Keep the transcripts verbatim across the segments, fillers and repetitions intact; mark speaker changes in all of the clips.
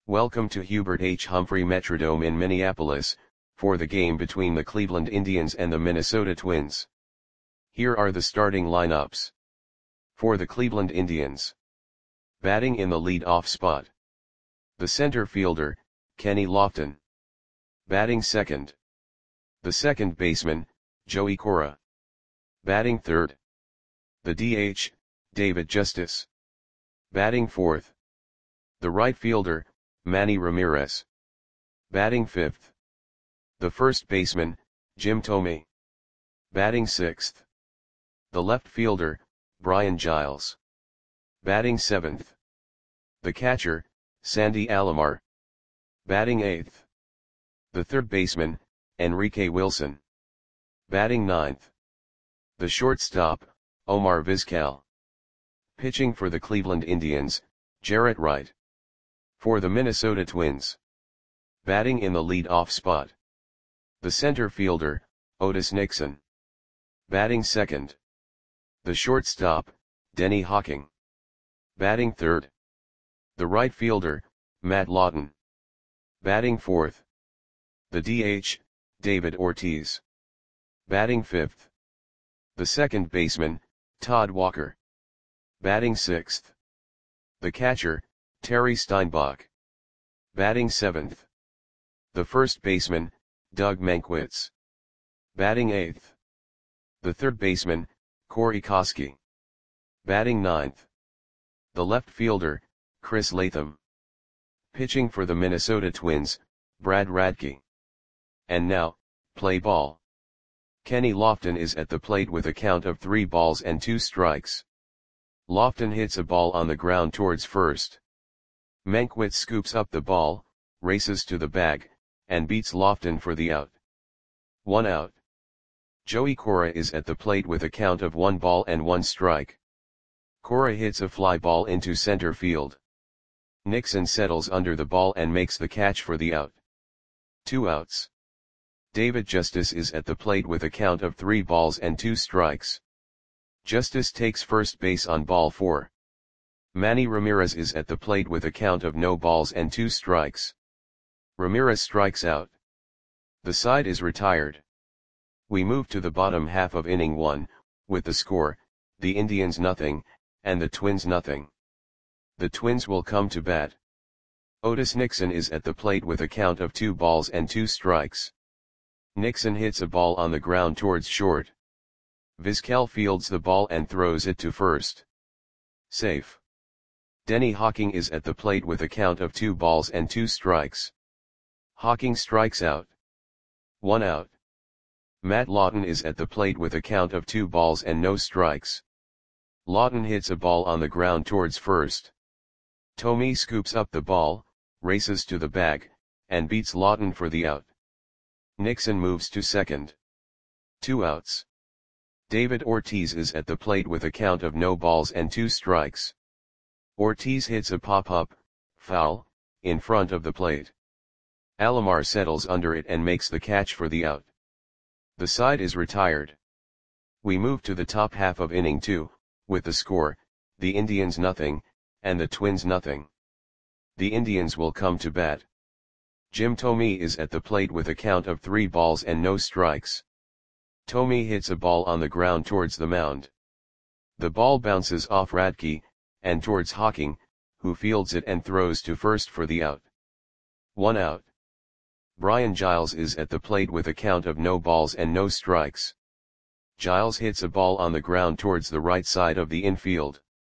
Speaker 1: Welcome to Hubert H. Humphrey Metrodome in Minneapolis, for the game between the Cleveland Indians and the Minnesota Twins. Here are the starting lineups. For the Cleveland Indians. Batting in the lead-off spot. The center fielder, Kenny Lofton. Batting second. The second baseman, Joey Cora. Batting third. The D H, David Justice. Batting fourth. The right fielder, Manny Ramirez. Batting fifth. The first baseman, Jim Thome. Batting sixth. The left fielder, Brian Giles. Batting seventh. The catcher, Sandy Alomar. Batting eighth. The third baseman, Enrique Wilson. Batting ninth. The shortstop, Omar Vizquel. Pitching for the Cleveland Indians, Jarrett Wright. For the Minnesota Twins. Batting in the lead-off spot. The center fielder, Otis Nixon. Batting second. The shortstop, Denny Hawking. Batting third. The right fielder, Matt Lawton. Batting fourth. The D H, David Ortiz. Batting fifth. The second baseman, Todd Walker. Batting sixth. The catcher, Terry Steinbach. Batting seventh. The first baseman, Doug Mankiewicz. Batting eighth. The third baseman, Corey Koskie. Batting ninth. The left fielder, Chris Latham. Pitching for the Minnesota Twins, Brad Radke. And now, play ball. Kenny Lofton is at the plate with a count of three balls and two strikes. Lofton hits a ball on the ground towards first. Mankiewicz scoops up the ball, races to the bag, and beats Lofton for the out. One out. Joey Cora is at the plate with a count of one ball and one strike. Cora hits a fly ball into center field. Nixon settles under the ball and makes the catch for the out. Two outs. David Justice is at the plate with a count of three balls and two strikes. Justice takes first base on ball four. Manny Ramirez is at the plate with a count of no balls and two strikes. Ramirez strikes out. The side is retired. We move to the bottom half of inning one, with the score, the Indians nothing, and the Twins nothing. The Twins will come to bat. Otis Nixon is at the plate with a count of two balls and two strikes. Nixon hits a ball on the ground towards short. Vizquel fields the ball and throws it to first. Safe. Denny Hawking is at the plate with a count of two balls and two strikes. Hawking strikes out. One out. Matt Lawton is at the plate with a count of two balls and no strikes. Lawton hits a ball on the ground towards first. Thome scoops up the ball, races to the bag, and beats Lawton for the out. Nixon moves to second. Two outs. David Ortiz is at the plate with a count of no balls and two strikes. Ortiz hits a pop-up, foul, in front of the plate. Alomar settles under it and makes the catch for the out. The side is retired. We move to the top half of inning two, with the score, the Indians nothing, and the Twins nothing. The Indians will come to bat. Jim Thome is at the plate with a count of three balls and no strikes. Thome hits a ball on the ground towards the mound. The ball bounces off Radke, and towards Hawking, who fields it and throws to first for the out. One out. Brian Giles is at the plate with a count of no balls and no strikes. Giles hits a ball on the ground towards the right side of the infield.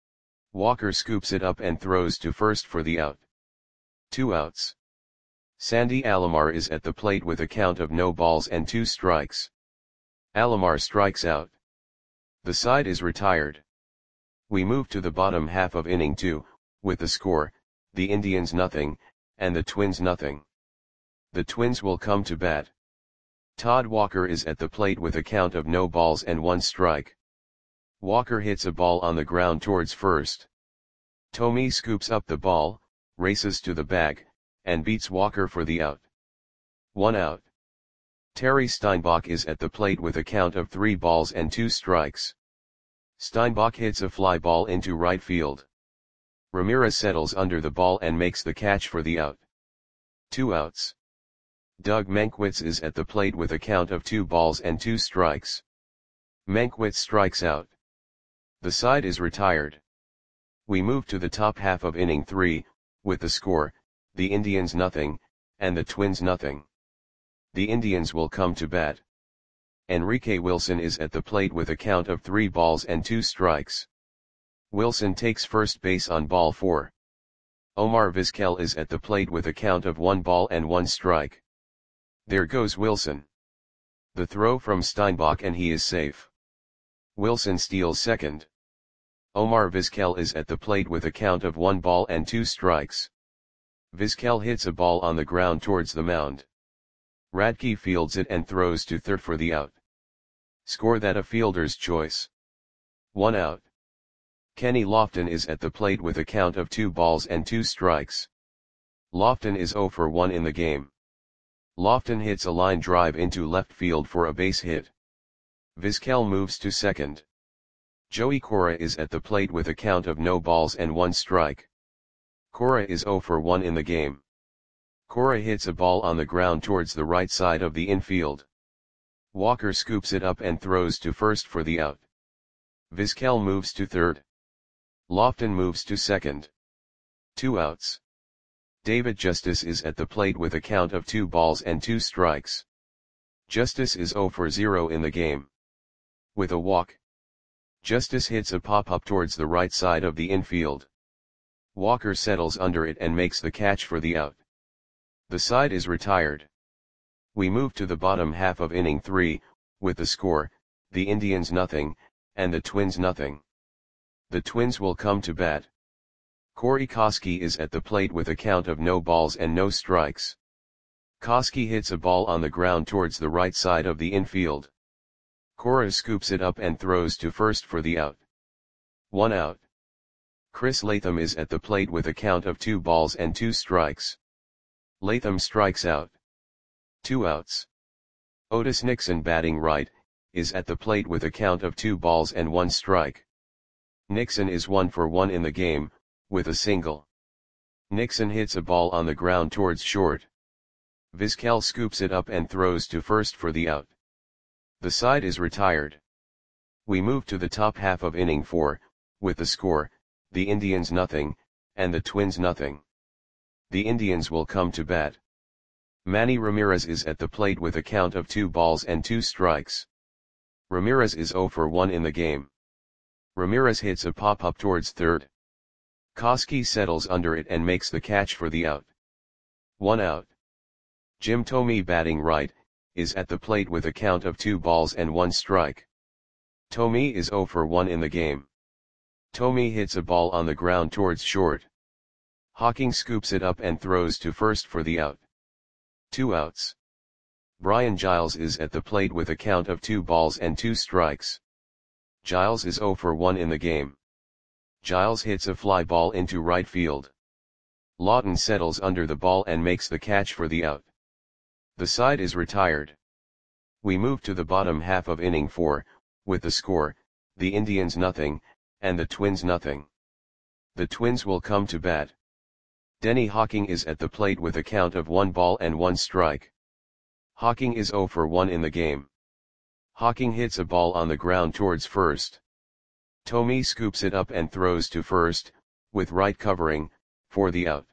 Speaker 1: Walker scoops it up and throws to first for the out. Two outs. Sandy Alomar is at the plate with a count of no balls and two strikes. Alomar strikes out. The side is retired. We move to the bottom half of inning two, with the score, the Indians nothing, and the Twins nothing. The Twins will come to bat. Todd Walker is at the plate with a count of no balls and one strike. Walker hits a ball on the ground towards first. Thome scoops up the ball, races to the bag, and beats Walker for the out. One out. Terry Steinbach is at the plate with a count of three balls and two strikes. Steinbach hits a fly ball into right field. Ramirez settles under the ball and makes the catch for the out. Two outs. Doug Mankiewicz is at the plate with a count of two balls and two strikes. Mankiewicz strikes out. The side is retired. We move to the top half of inning three, with the score, the Indians nothing, and the Twins nothing. The Indians will come to bat. Enrique Wilson is at the plate with a count of three balls and two strikes. Wilson takes first base on ball four. Omar Vizquel is at the plate with a count of one ball and one strike. There goes Wilson. The throw from Steinbach and he is safe. Wilson steals second. Omar Vizquel is at the plate with a count of one ball and two strikes. Vizquel hits a ball on the ground towards the mound. Radke fields it and throws to third for the out. Score that a fielder's choice. One out. Kenny Lofton is at the plate with a count of two balls and two strikes. Lofton is zero for one in the game. Lofton hits a line drive into left field for a base hit. Vizquel moves to second. Joey Cora is at the plate with a count of no balls and one strike. Cora is zero for one in the game. Cora hits a ball on the ground towards the right side of the infield. Walker scoops it up and throws to first for the out. Vizquel moves to third. Lofton moves to second. Two outs. David Justice is at the plate with a count of two balls and two strikes. Justice is zero for zero in the game. With a walk, Justice hits a pop-up towards the right side of the infield. Walker settles under it and makes the catch for the out. The side is retired. We move to the bottom half of inning three, with the score, the Indians nothing, and the Twins nothing. The Twins will come to bat. Corey Koskie is at the plate with a count of no balls and no strikes. Koskie hits a ball on the ground towards the right side of the infield. Cora scoops it up and throws to first for the out. One out. Chris Latham is at the plate with a count of two balls and two strikes. Latham strikes out. Two outs. Otis Nixon, batting right, is at the plate with a count of two balls and one strike. Nixon is one for one in the game, with a single. Nixon hits a ball on the ground towards short. Vizquel scoops it up and throws to first for the out. The side is retired. We move to the top half of inning four, with the score, the Indians nothing, and the Twins nothing. The Indians will come to bat. Manny Ramirez is at the plate with a count of two balls and two strikes. Ramirez is zero for one in the game. Ramirez hits a pop-up towards third. Koskie settles under it and makes the catch for the out. One out. Jim Thome, batting right, is at the plate with a count of two balls and one strike. Thome is zero for one in the game. Thome hits a ball on the ground towards short. Hawking scoops it up and throws to first for the out. Two outs. Brian Giles is at the plate with a count of two balls and two strikes. Giles is zero for one in the game. Giles hits a fly ball into right field. Lawton settles under the ball and makes the catch for the out. The side is retired. We move to the bottom half of inning four, with the score, the Indians nothing, and the Twins nothing. The Twins will come to bat. Denny Hawking is at the plate with a count of one ball and one strike. Hawking is zero for one in the game. Hawking hits a ball on the ground towards first. Thome scoops it up and throws to first, with right covering, for the out.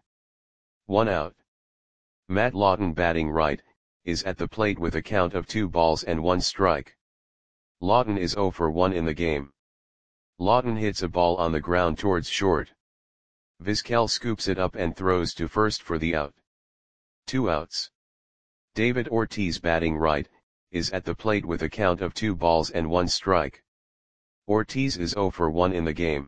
Speaker 1: One out. Matt Lawton, batting right, is at the plate with a count of two balls and one strike. Lawton is zero for one in the game. Lawton hits a ball on the ground towards short. Vizquel scoops it up and throws to first for the out. Two outs. David Ortiz, batting right, is at the plate with a count of two balls and one strike. Ortiz is zero for one in the game.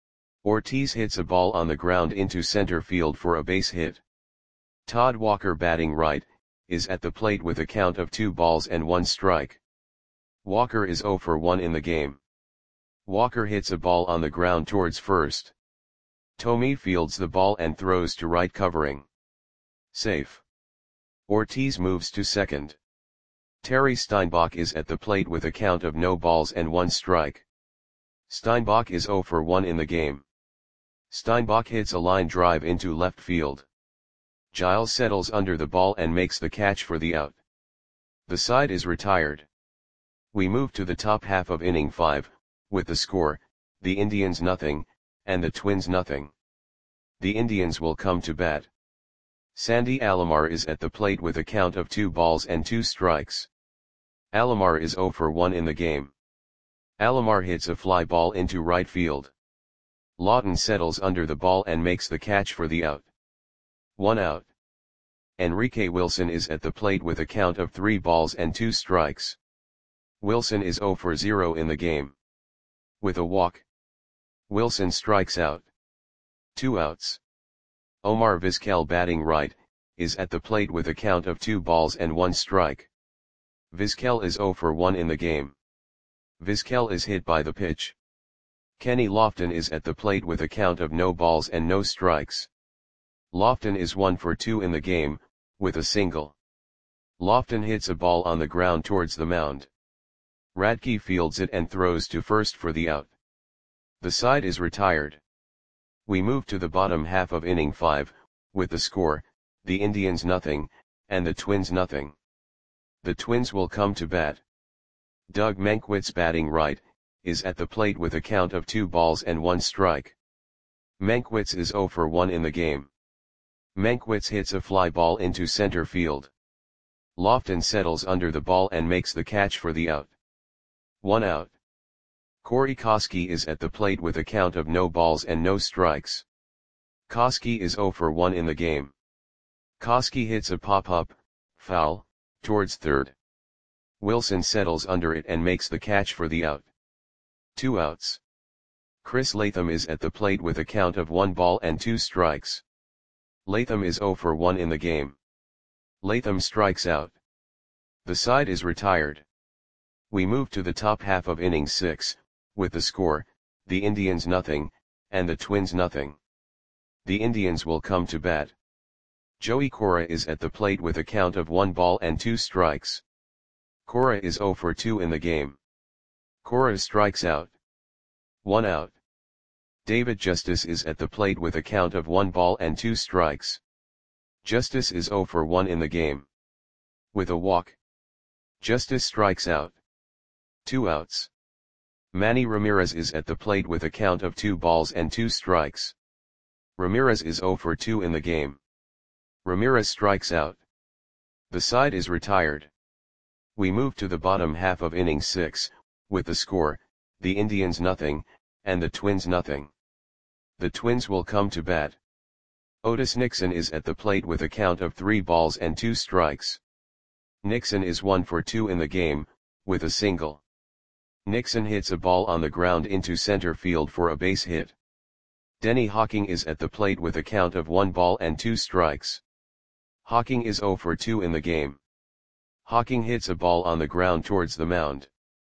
Speaker 1: Ortiz hits a ball on the ground into center field for a base hit. Todd Walker, batting right, is at the plate with a count of two balls and one strike. Walker is zero for one in the game. Walker hits a ball on the ground towards first. Thome fields the ball and throws to right covering. Safe. Ortiz moves to second. Terry Steinbach is at the plate with a count of no balls and one strike. Steinbach is zero for one in the game. Steinbach hits a line drive into left field. Giles settles under the ball and makes the catch for the out. The side is retired. We move to the top half of inning five, with the score, the Indians nothing, and the Twins nothing. The Indians will come to bat. Sandy Alomar is at the plate with a count of two balls and two strikes. Alomar is zero for one in the game. Alomar hits a fly ball into right field. Lawton settles under the ball and makes the catch for the out. One out. Enrique Wilson is at the plate with a count of three balls and two strikes. Wilson is zero for zero in the game. With a walk, Wilson strikes out. Two outs. Omar Vizquel, batting right, is at the plate with a count of two balls and one strike. Vizquel is zero for one in the game. Vizquel is hit by the pitch. Kenny Lofton is at the plate with a count of no balls and no strikes. Lofton is one for two in the game, with a single. Lofton hits a ball on the ground towards the mound. Radke fields it and throws to first for the out. The side is retired. We move to the bottom half of inning five, with the score, the Indians nothing, and the Twins nothing. The Twins will come to bat. Doug Mankiewicz, batting right, is at the plate with a count of two balls and one strike. Mankiewicz is zero for one in the game. Mankiewicz hits a fly ball into center field. Lofton settles under the ball and makes the catch for the out. One out. Corey Koskie is at the plate with a count of no balls and no strikes. Koskie is zero for one in the game. Koskie hits a pop-up, foul, towards third. Wilson settles under it and makes the catch for the out. Two outs. Chris Latham is at the plate with a count of one ball and two strikes. Latham is zero for one in the game. Latham strikes out. The side is retired. We move to the top half of inning six, with the score, the Indians nothing, and the Twins nothing. The Indians will come to bat. Joey Cora is at the plate with a count of one ball and two strikes. Cora is zero for two in the game. Cora strikes out. One out. David Justice is at the plate with a count of one ball and two strikes. Justice is zero for one in the game. With a walk, Justice strikes out. Two outs. Manny Ramirez is at the plate with a count of two balls and two strikes. Ramirez is zero for two in the game. Ramirez strikes out. The side is retired. We move to the bottom half of inning six, with the score, the Indians nothing, and the Twins nothing. The Twins will come to bat. Otis Nixon is at the plate with a count of three balls and two strikes. Nixon is one for two in the game, with a single. Nixon hits a ball on the ground into center field for a base hit. Denny Hawking is at the plate with a count of one ball and two strikes. Hawking is zero for two in the game. Hawking hits a ball on the ground towards the mound.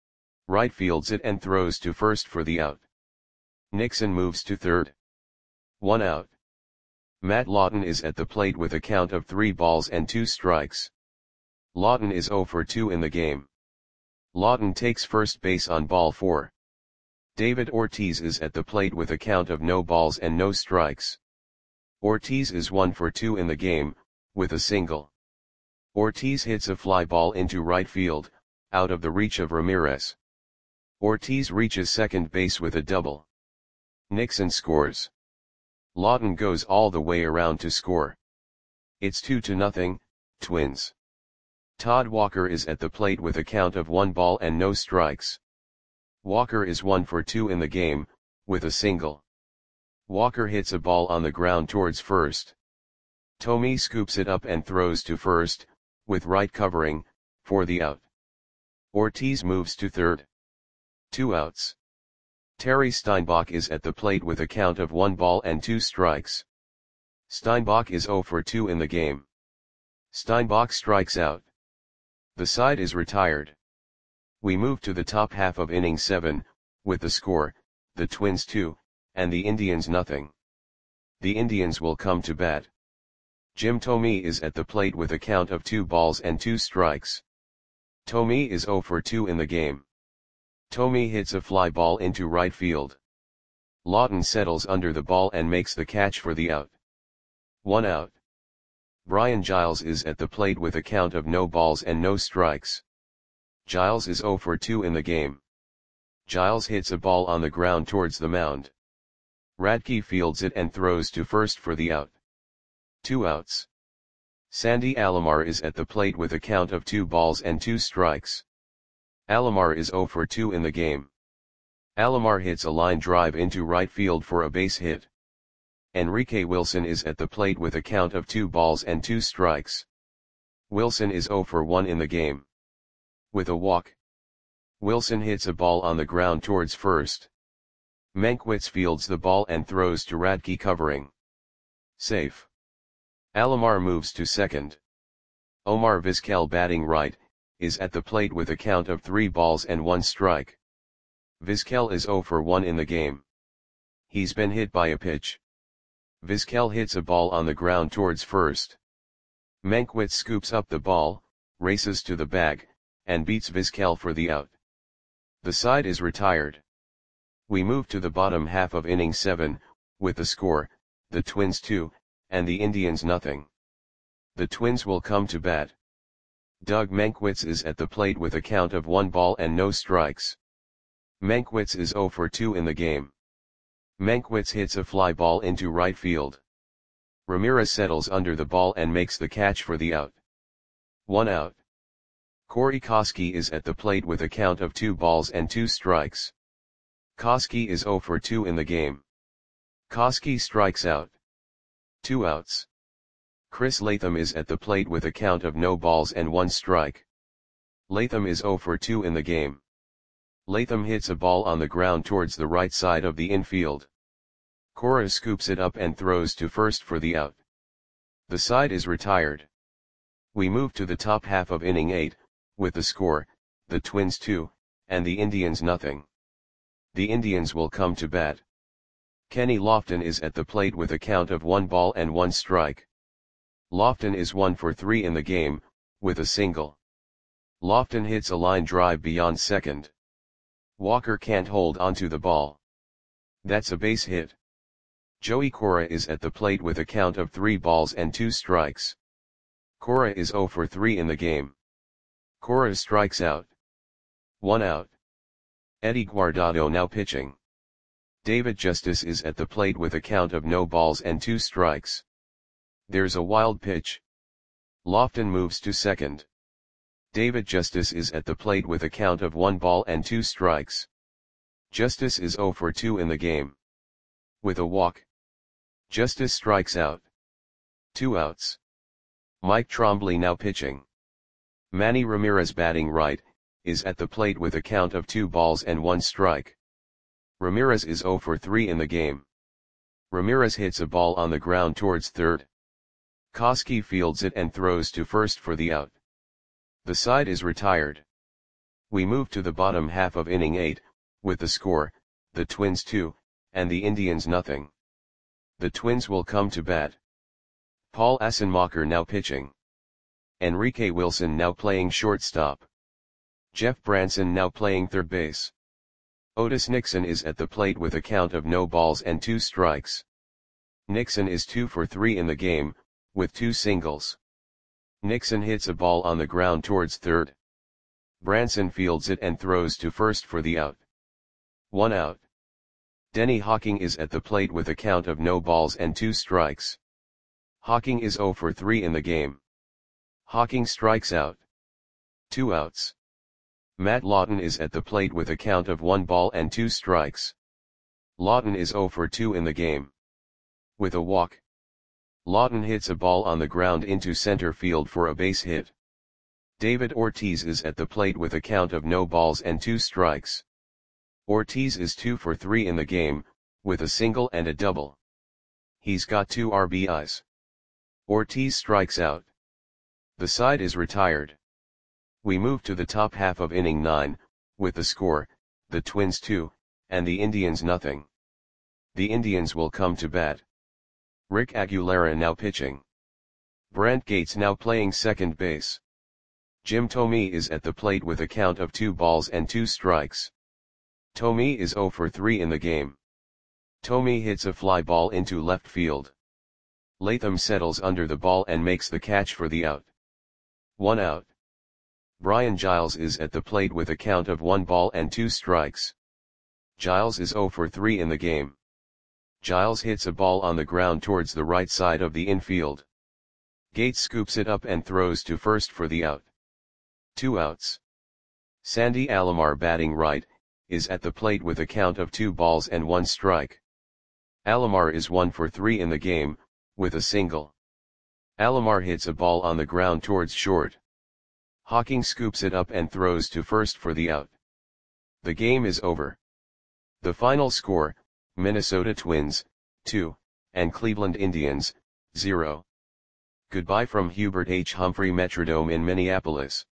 Speaker 1: Right fields it and throws to first for the out. Nixon moves to third. One out. Matt Lawton is at the plate with a count of three balls and two strikes. Lawton is zero for two in the game. Lawton takes first base on ball four. David Ortiz is at the plate with a count of no balls and no strikes. Ortiz is one for two in the game, with a single. Ortiz hits a fly ball into right field, out of the reach of Ramirez. Ortiz reaches second base with a double. Nixon scores. Lawton goes all the way around to score. It's two to nothing, Twins. Todd Walker is at the plate with a count of one ball and no strikes. Walker is one for two in the game, with a single. Walker hits a ball on the ground towards first. Tomei scoops it up and throws to first, with right covering, for the out. Ortiz moves to third. Two outs. Terry Steinbach is at the plate with a count of one ball and two strikes. Steinbach is zero for two in the game. Steinbach strikes out. The side is retired. We move to the top half of inning seven, with the score, the Twins two, and the Indians nothing. The Indians will come to bat. Jim Thome is at the plate with a count of two balls and two strikes. Thome is zero for two in the game. Thome hits a fly ball into right field. Lawton settles under the ball and makes the catch for the out. One out. Brian Giles is at the plate with a count of no balls and no strikes. Giles is zero for two in the game. Giles hits a ball on the ground towards the mound. Radke fields it and throws to first for the out. Two outs. Sandy Alomar is at the plate with a count of two balls and two strikes. Alomar is zero for two in the game. Alomar hits a line drive into right field for a base hit. Enrique Wilson is at the plate with a count of two balls and two strikes. Wilson is zero for one in the game. With a walk, Wilson hits a ball on the ground towards first. Mankiewicz fields the ball and throws to Radke covering. Safe. Alomar moves to second. Omar Vizquel, batting right, is at the plate with a count of three balls and one strike. Vizquel is zero for one in the game. He's been hit by a pitch. Vizquel hits a ball on the ground towards first. Mankiewicz scoops up the ball, races to the bag, and beats Vizquel for the out. The side is retired. We move to the bottom half of inning seven, with the score, the Twins two, and the Indians nothing. The Twins will come to bat. Doug Mankiewicz is at the plate with a count of one ball and no strikes. Mankiewicz is zero for two in the game. Mankiewicz hits a fly ball into right field. Ramirez settles under the ball and makes the catch for the out. One out. Corey Koskie is at the plate with a count of two balls and two strikes. Koskie is zero for two in the game. Koskie strikes out. Two outs. Chris Latham is at the plate with a count of no balls and one strike. Latham is zero for two in the game. Latham hits a ball on the ground towards the right side of the infield. Cora scoops it up and throws to first for the out. The side is retired. We move to the top half of inning eight, with the score, the Twins two, and the Indians nothing. The Indians will come to bat. Kenny Lofton is at the plate with a count of one ball and one strike. Lofton is one for three in the game, with a single. Lofton hits a line drive beyond second. Walker can't hold onto the ball. That's a base hit. Joey Cora is at the plate with a count of three balls and two strikes. Cora is zero for three in the game. Cora strikes out. One out. Eddie Guardado now pitching. David Justice is at the plate with a count of no balls and two strikes. There's a wild pitch. Lofton moves to second. David Justice is at the plate with a count of one ball and two strikes. Justice is zero for two in the game. With a walk, Justice strikes out. Two outs. Mike Trombley now pitching. Manny Ramirez, batting right, is at the plate with a count of two balls and one strike. Ramirez is zero for three in the game. Ramirez hits a ball on the ground towards third. Koskie fields it and throws to first for the out. The side is retired. We move to the bottom half of inning eight, with the score, the Twins two, and the Indians nothing. The Twins will come to bat. Paul Assenmacher now pitching. Enrique Wilson now playing shortstop. Jeff Branson now playing third base. Otis Nixon is at the plate with a count of no balls and two strikes. Nixon is two for three in the game, with two singles. Nixon hits a ball on the ground towards third. Branson fields it and throws to first for the out. One out. Denny Hawking is at the plate with a count of no balls and two strikes. Hawking is zero for three in the game. Hawking strikes out. Two outs. Matt Lawton is at the plate with a count of one ball and two strikes. Lawton is zero for two in the game. With a walk, Lawton hits a ball on the ground into center field for a base hit. David Ortiz is at the plate with a count of no balls and two strikes. Ortiz is two for three in the game, with a single and a double. He's got two R B Is. Ortiz strikes out. The side is retired. We move to the top half of inning nine, with the score, the Twins two, and the Indians nothing. The Indians will come to bat. Rick Aguilera now pitching. Brent Gates now playing second base. Jim Thome is at the plate with a count of two balls and two strikes. Thome is zero for three in the game. Tomey hits a fly ball into left field. Latham settles under the ball and makes the catch for the out. One out. Brian Giles is at the plate with a count of one ball and two strikes. Giles is zero for three in the game. Giles hits a ball on the ground towards the right side of the infield. Gates scoops it up and throws to first for the out. Two outs. Sandy Alomar, batting right, is at the plate with a count of two balls and one strike. Alomar is one for three in the game, with a single. Alomar hits a ball on the ground towards short. Hawking scoops it up and throws to first for the out. The game is over. The final score, Minnesota Twins, two, and Cleveland Indians, zero. Goodbye from Hubert H. Humphrey Metrodome in Minneapolis.